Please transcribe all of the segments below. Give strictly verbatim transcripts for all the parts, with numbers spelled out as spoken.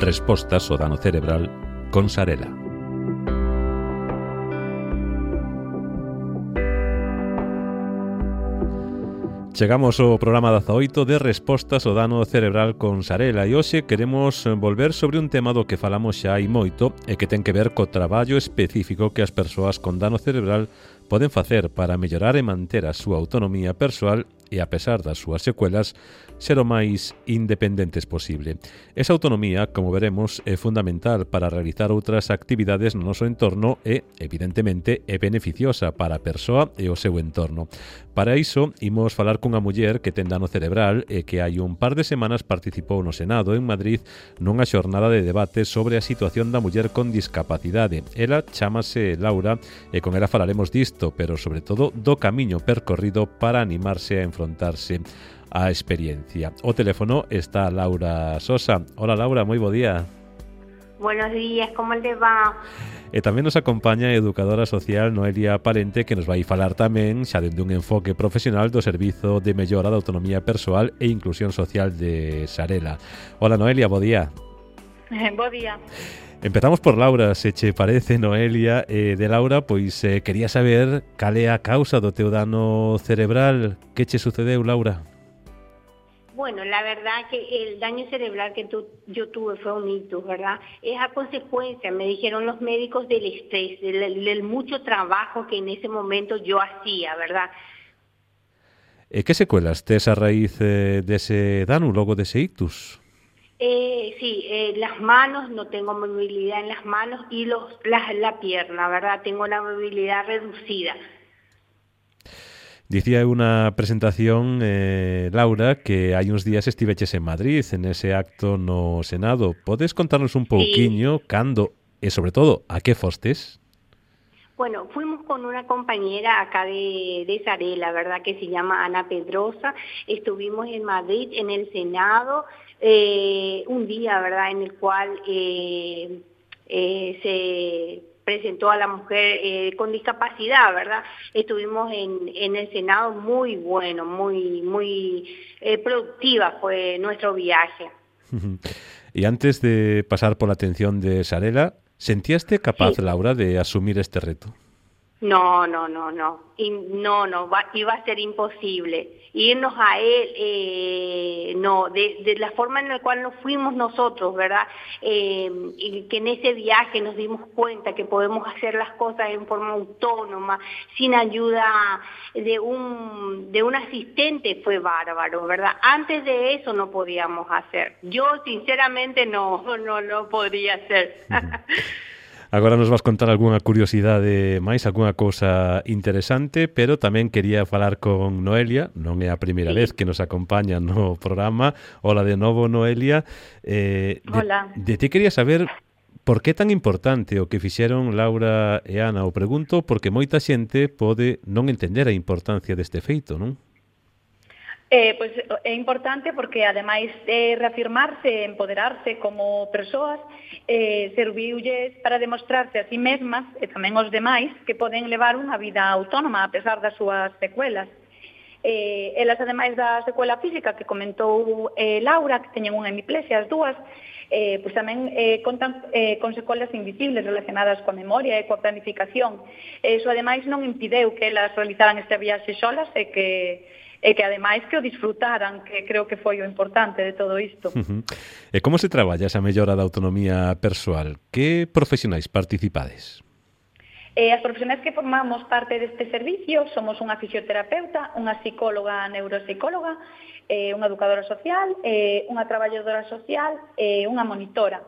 Respostas ao dano cerebral con Sarela. Chegamos ao programa dezaoito de Respostas ao dano cerebral con Sarela e hoxe queremos volver sobre un tema do que falamos xa hai moito e que ten que ver co traballo específico que as persoas con dano cerebral poden facer para mellorar e manter a súa autonomía persoal e, a pesar das súas secuelas, ser o máis independentes posible. Esa autonomía, como veremos, é fundamental para realizar outras actividades no noso entorno e, evidentemente, é beneficiosa para a persoa e o seu entorno. Para iso, imos falar cunha muller que ten dano cerebral e que hai un par de semanas participou no Senado en Madrid nunha xornada de debate sobre a situación da muller con discapacidade. Ela chámase Laura e con ela falaremos disto, pero sobre todo do camiño percorrido para animarse a enfrontarse á experiencia. O teléfono está Laura Sosa. Hola Laura, moi bo día. Buenos días, como le va? E tamén nos acompaña a educadora social Noelia Parente, que nos vai falar tamén xa dende un enfoque profesional do Servizo de Mellora da Autonomía Persoal e Inclusión Social de Sarela. Hola Noelia, bo día. Eh, bo día. Empezamos por Laura, se che parece, Noelia. Eh, de Laura, pois eh, quería saber cal é a causa do teu dano cerebral. Que che sucedeu, Laura? Bueno, la verdad que el daño cerebral que tu, yo tuve fue un ictus, ¿verdad? Es a consecuencia, me dijeron los médicos, del estrés, del, del mucho trabajo que en ese momento yo hacía, ¿verdad? E que secuelas tes a raíz eh, dese dano, logo dese ictus? Eh, sí, eh, las manos, no tengo movilidad en las manos y los, la, la pierna, ¿verdad? Tengo la movilidad reducida. Dicía unha presentación, eh, Laura, que hai uns días estiveches en Madrid, en ese acto no Senado. Podes contarnos un pouquiño sí. Cando e, sobre todo, a que fostes? Bueno, fuimos con una compañera acá de, de Sarela, ¿verdad? Que se llama Ana Pedrosa. Estuvimos en Madrid, en el Senado, eh, un día, ¿verdad? En el cual eh, eh, se presentó a la mujer eh, con discapacidad, ¿verdad? Estuvimos en, en el Senado, muy bueno, muy, muy eh, productiva fue nuestro viaje. Y antes de pasar por la atención de Sarela, ¿sentíaste capaz, sí. Laura, de asumir este reto? No, no, no, no, y no, no, va, iba a ser imposible. Irnos a él, eh, no, de, de la forma en la cual nos fuimos nosotros, ¿verdad? Eh, y que en ese viaje nos dimos cuenta que podemos hacer las cosas en forma autónoma, sin ayuda de un, de un asistente, fue bárbaro, ¿verdad? Antes de eso no podíamos hacer. Yo, sinceramente, no, no, no podría hacer. Agora nos vas contar algunha curiosidade máis, algunha cousa interesante, pero tamén quería falar con Noelia, non é a primeira sí. vez que nos acompaña no programa. Hola de novo, Noelia. Eh, Hola. De, de ti quería saber por que tan importante o que fixeron Laura e Ana. O pregunto porque moita xente pode non entender a importancia deste feito, non? Eh, pois é importante porque, ademais de reafirmarse, empoderarse como persoas, eh, serviulles para demostrarse a sí mesmas e tamén aos demais que poden levar unha vida autónoma a pesar das súas secuelas. Eh, elas, ademais da secuela física que comentou eh, Laura, que teñen unha hemiplesia as dúas, eh, pois tamén eh, contan eh, con secuelas invisibles relacionadas coa memoria e coa planificación. Eh, iso, ademais, non impideu que elas realizaran esta viaxe solas e que e que ademais que o disfrutaran, que creo que foi o importante de todo isto. Uh-huh. E como se traballa esa mellora da autonomía persoal? Que profesionais participades? Eh, as profesionais que formamos parte deste servicio somos unha fisioterapeuta, unha psicóloga neuropsicóloga, eh, unha educadora social, eh, unha traballadora social e eh, unha monitora.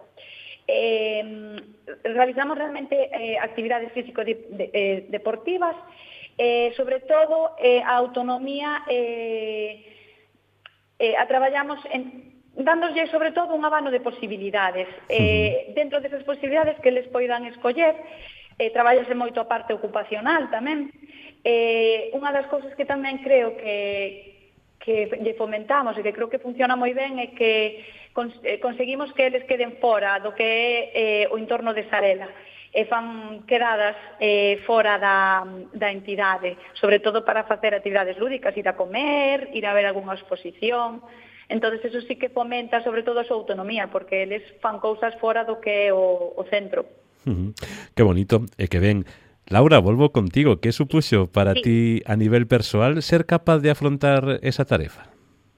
Eh, realizamos realmente eh, actividades físico-deportivas, Eh, sobre todo, eh, a autonomía eh, eh, a traballamos en, dándoslle sobre todo un abano de posibilidades. Eh, dentro desas posibilidades que les poidan escoller, eh, traballase moito a parte ocupacional tamén. Eh, unha das cousas que tamén creo que, que lle fomentamos e que creo que funciona moi ben é que cons, eh, conseguimos que eles queden fora do que é eh, o entorno de Sarela. E fan quedadas eh, fora da, da entidade, sobre todo para facer actividades lúdicas, ir a comer, ir a ver algunha exposición, Entonces, eso sí que fomenta sobre todo a súa autonomía, porque eles fan cousas fora do que é o, o centro. Uh-huh. Que bonito, e que ben. Laura, volvo contigo. Que supuxo para Sí. ti a nivel persoal ser capaz de afrontar esa tarefa?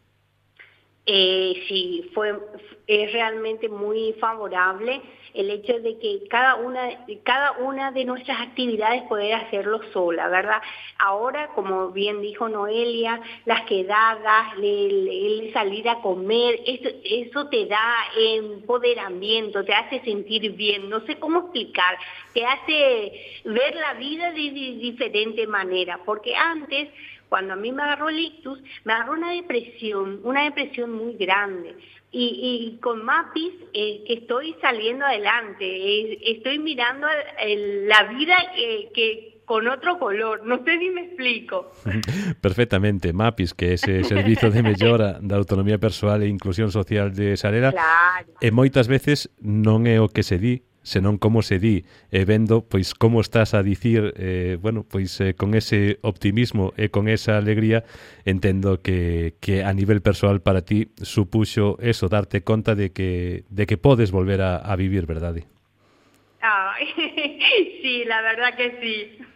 Eh, sí, fue es realmente muy favorable el hecho de que cada una cada una de nuestras actividades poder hacerlo sola, ¿verdad? Ahora, como bien dijo Noelia, las quedadas, el, el salir a comer, eso, eso te da empoderamiento, te hace sentir bien, no sé cómo explicar, te hace ver la vida de, de diferente manera, porque antes, cuando a mí me agarró el ictus, me agarró una depresión, una depresión muy grande. Y, y con MAPIS, eh, que estoy saliendo adelante, eh, estoy mirando el, la vida que, que con otro color, non sei se me explico. Perfectamente, MAPIS, que é ese servizo de mellora da autonomía persoal e inclusión social de Sarera, claro. E moitas veces non é o que se di, senón como se di, e vendo pois como estás a dicir, eh, bueno, pois eh, con ese optimismo e con esa alegría, entendo que, que a nivel persoal para ti supuxo eso, darte conta de que de que podes volver a, a vivir, verdade? Ay, sí, la verdad que sí.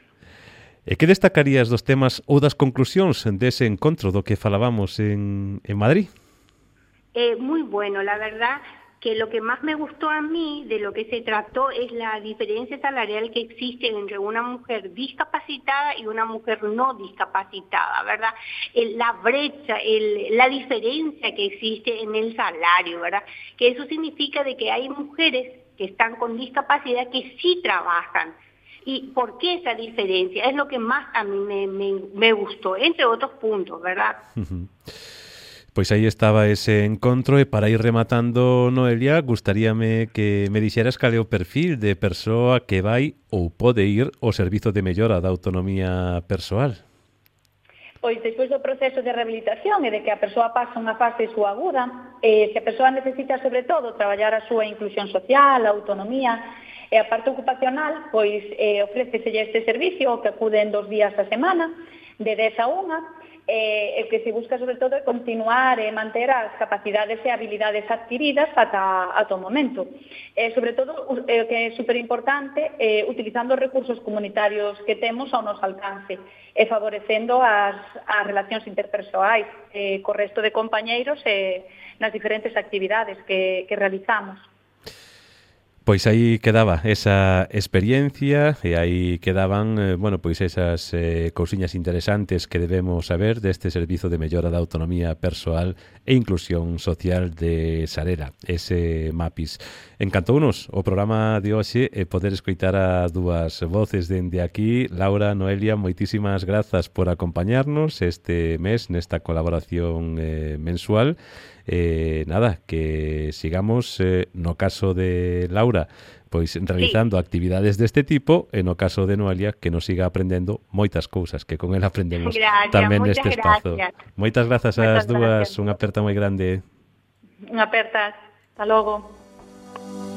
E que destacarías dos temas ou das conclusións dese encontro do que falábamos en, en Madrid? Eh, muy bueno, la verdad que lo que más me gustó a mí de lo que se trató es la diferencia salarial que existe entre una mujer discapacitada y una mujer no discapacitada, ¿verdad? El, la brecha, el, la diferencia que existe en el salario, ¿verdad? Que eso significa de que hay mujeres que están con discapacidad que sí trabajan. ¿Y por qué esa diferencia? Es lo que más a mí me, me, me gustó, entre otros puntos, ¿verdad? Uh-huh. Pois aí estaba ese encontro e para ir rematando, Noelia, gustaríame que me dixeras cal é o perfil de persoa que vai ou pode ir ao servizo de mellora da autonomía persoal. Pois, despois do proceso de rehabilitación e de que a persoa pasa unha fase subaguda, eh, se a persoa necesita, sobre todo, traballar a súa inclusión social, a autonomía e a parte ocupacional, pois eh, ofréceselle este servicio que acuden dos días a semana, de dez a unha, eh, o que se busca sobre todo é continuar e manter as capacidades e habilidades adquiridas ata, ata o momento. Eh, sobre todo, eh, que é superimportante, eh, utilizando os recursos comunitarios que temos ao noso alcance e favorecendo as, as relacións interpersoais eh, co resto de compañeiros e nas diferentes actividades que, que realizamos. Pois aí quedaba esa experiencia e aí quedaban, eh, bueno, pois esas eh, cousiñas interesantes que debemos saber deste servizo de mellora da autonomía persoal e inclusión social de Sarera, ese MAPIS. Encantounos o programa de hoxe e poder escoitar as dúas voces dende aquí. Laura, Noelia, moitísimas grazas por acompañarnos este mes nesta colaboración eh, mensual. Eh, nada, que sigamos eh, no caso de Laura pois realizando sí. actividades deste tipo e no caso de Noelia que nos siga aprendendo moitas cousas que con ela aprendemos gracias, tamén neste espazo. Moitas grazas ás dúas, unha aperta moi grande. Unha aperta, hasta logo.